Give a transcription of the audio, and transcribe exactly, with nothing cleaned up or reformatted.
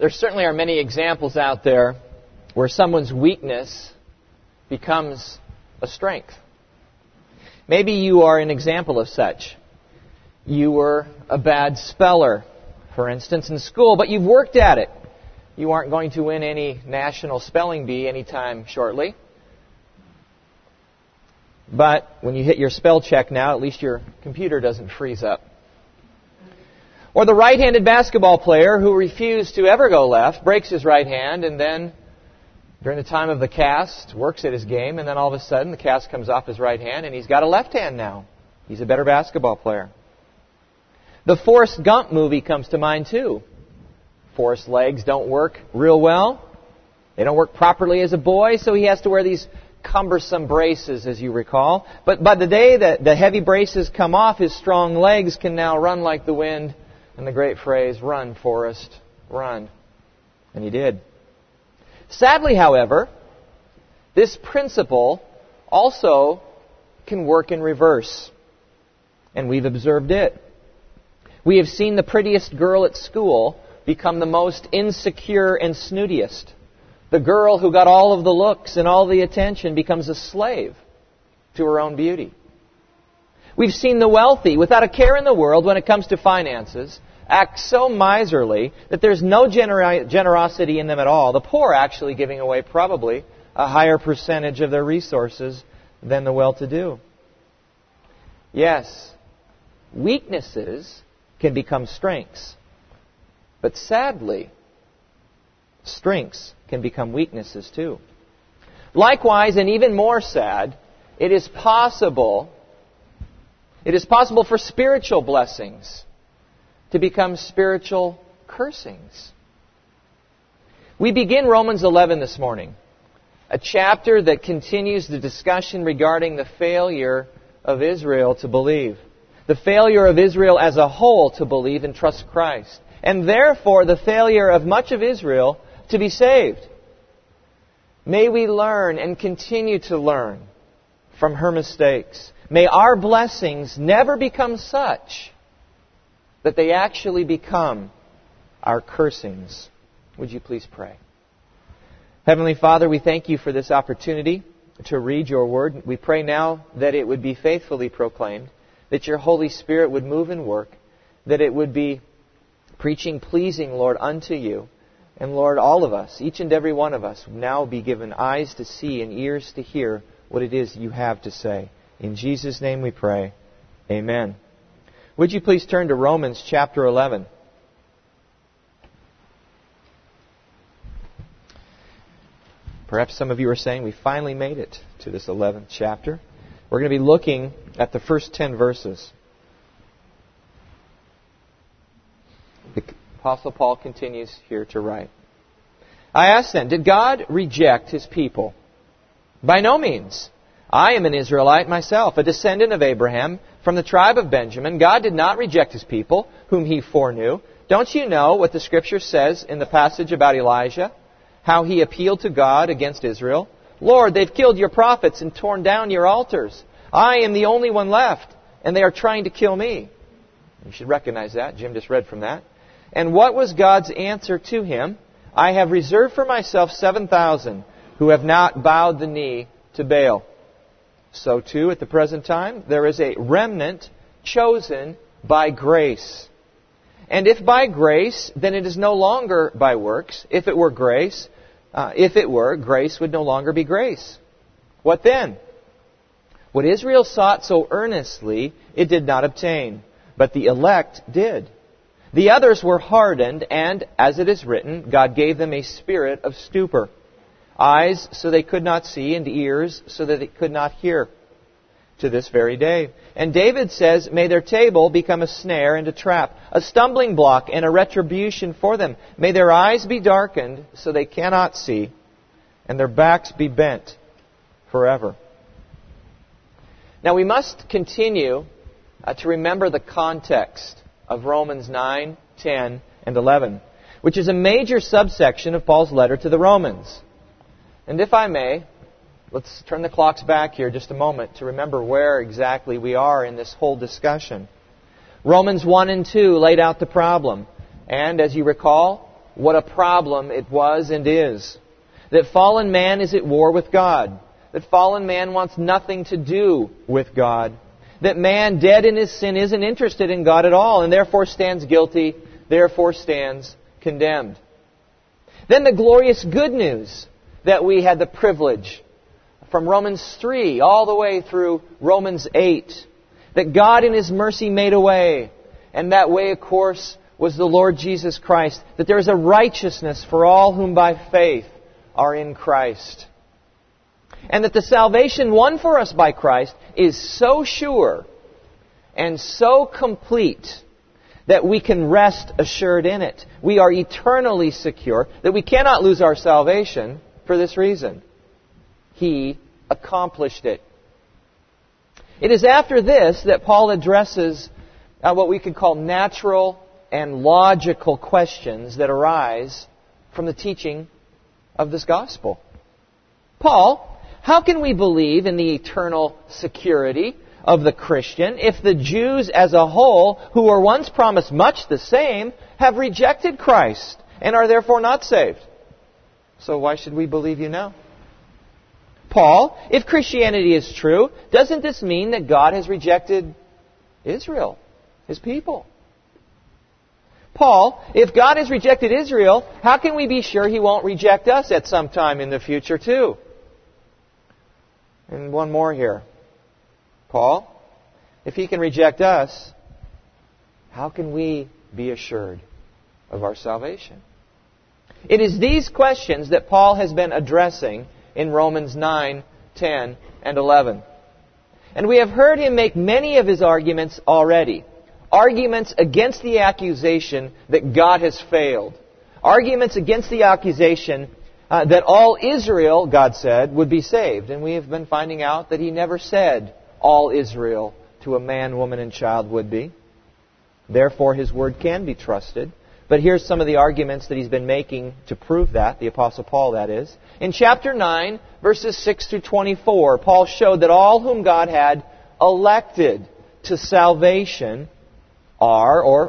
there certainly are many examples out there where someone's weakness becomes a strength. Maybe you are an example of such. You were a bad speller, for instance, in school, but you've worked at it. You aren't going to win any national spelling bee anytime shortly. But when you hit your spell check now, at least your computer doesn't freeze up. Or the right-handed basketball player who refused to ever go left, breaks his right hand, and then during the time of the cast, works at his game, and then all of a sudden the cast comes off his right hand, and he's got a left hand now. He's a better basketball player. The Forrest Gump movie comes to mind too. Forrest's legs don't work real well. They don't work properly as a boy, so he has to wear these cumbersome braces, as you recall. But by the day that the heavy braces come off, his strong legs can now run like the wind. And the great phrase, "Run, Forrest, run." And he did. Sadly, however, this principle also can work in reverse. And we've observed it. We have seen the prettiest girl at school become the most insecure and snootiest. The girl who got all of the looks and all the attention becomes a slave to her own beauty. We've seen the wealthy, without a care in the world when it comes to finances, act so miserly that there's no gener- generosity in them at all. The poor actually giving away probably a higher percentage of their resources than the well-to-do. Yes, weaknesses can become strengths. But sadly, strengths can become weaknesses too. Likewise, and even more sad, it is possible, it is possible for spiritual blessings to become spiritual cursings. We begin Romans eleven this morning, a chapter that continues the discussion regarding the failure of Israel to believe. The failure of Israel as a whole to believe and trust Christ. And therefore the failure of much of Israel to be saved. May we learn and continue to learn from her mistakes. May our blessings never become such that they actually become our cursings. Would you please pray? Heavenly Father, we thank you for this opportunity to read your word. We pray now that it would be faithfully proclaimed, that your Holy Spirit would move and work, that it would be preaching pleasing, Lord, unto you. And Lord, all of us, each and every one of us, now be given eyes to see and ears to hear what it is you have to say. In Jesus' name we pray. Amen. Would you please turn to Romans chapter eleven? Perhaps some of you are saying we finally made it to this eleventh chapter. We're going to be looking at the first ten verses. The Apostle Paul continues here to write. I ask then, did God reject His people? By no means. I am an Israelite myself, a descendant of Abraham, from the tribe of Benjamin. God did not reject His people, whom He foreknew. Don't you know what the Scripture says in the passage about Elijah? How he appealed to God against Israel? Lord, they've killed your prophets and torn down your altars. I am the only one left, and they are trying to kill me. You should recognize that. Jim just read from that. And what was God's answer to him? I have reserved for myself seven thousand who have not bowed the knee to Baal. So too, at the present time, there is a remnant chosen by grace. And if by grace, then it is no longer by works. If it were grace, uh, if it were, grace would no longer be grace. What then? What Israel sought so earnestly, it did not obtain, but the elect did. The others were hardened, and, as it is written, God gave them a spirit of stupor. Eyes so they could not see, and ears so that they could not hear, to this very day. And David says, may their table become a snare and a trap, a stumbling block and a retribution for them. May their eyes be darkened so they cannot see, and their backs be bent forever. Now we must continue uh, to remember the context of Romans nine, ten, and eleven, which is a major subsection of Paul's letter to the Romans. And if I may, let's turn the clocks back here just a moment to remember where exactly we are in this whole discussion. Romans one and two laid out the problem. And as you recall, what a problem it was and is. That fallen man is at war with God. That fallen man wants nothing to do with God. That man dead in his sin isn't interested in God at all and therefore stands guilty, therefore stands condemned. Then the glorious good news that we had the privilege from Romans three all the way through Romans eight. That God in His mercy made a way. And that way, of course, was the Lord Jesus Christ. That there is a righteousness for all whom by faith are in Christ. And that the salvation won for us by Christ is so sure and so complete that we can rest assured in it. We are eternally secure, that we cannot lose our salvation for this reason. He accomplished it. It is after this that Paul addresses uh, what we could call natural and logical questions that arise from the teaching of this gospel. Paul, how can we believe in the eternal security of the Christian if the Jews as a whole, who were once promised much the same, have rejected Christ and are therefore not saved? So why should we believe you now? Paul, if Christianity is true, doesn't this mean that God has rejected Israel, His people? Paul, if God has rejected Israel, how can we be sure He won't reject us at some time in the future too? And one more here. Paul, if He can reject us, how can we be assured of our salvation? It is these questions that Paul has been addressing in Romans nine, ten, and eleven. And we have heard him make many of his arguments already. Arguments against the accusation that God has failed. Arguments against the accusation uh, that all Israel, God said, would be saved. And we have been finding out that He never said all Israel to a man, woman, and child would be. Therefore, His word can be trusted. But here's some of the arguments that he's been making to prove that, the Apostle Paul, that is. In chapter nine, verses six through twenty-four, Paul showed that all whom God had elected to salvation are, or